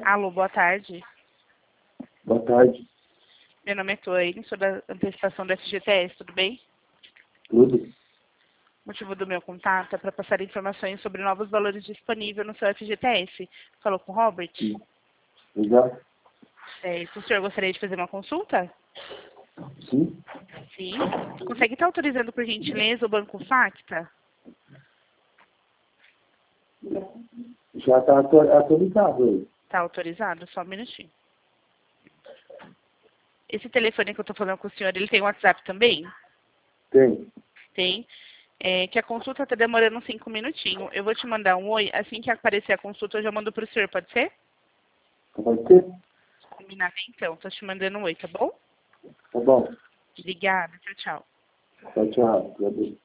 Alô, boa tarde. Boa tarde. Meu nome é Toine, sou da antecipação do FGTS, tudo bem? Tudo? O motivo do meu contato é para passar informações sobre novos valores disponíveis no seu FGTS. Falou com o Robert? Sim. Exato? O senhor gostaria de fazer uma consulta? Sim. Sim. Consegue estar autorizando, por gentileza, o Banco Facta? Já está atualizado aí. Está autorizado? Só um minutinho. Esse telefone que eu estou falando com o senhor, ele tem WhatsApp também? Tem. Tem. Que a consulta está demorando 5 minutinhos. Eu vou te mandar um oi. Assim que aparecer a consulta, eu já mando para o senhor, pode ser? Pode ser? Combinado então. Estou te mandando um oi, tá bom? Tá bom. Obrigada. Tchau, tchau. Tchau, tchau.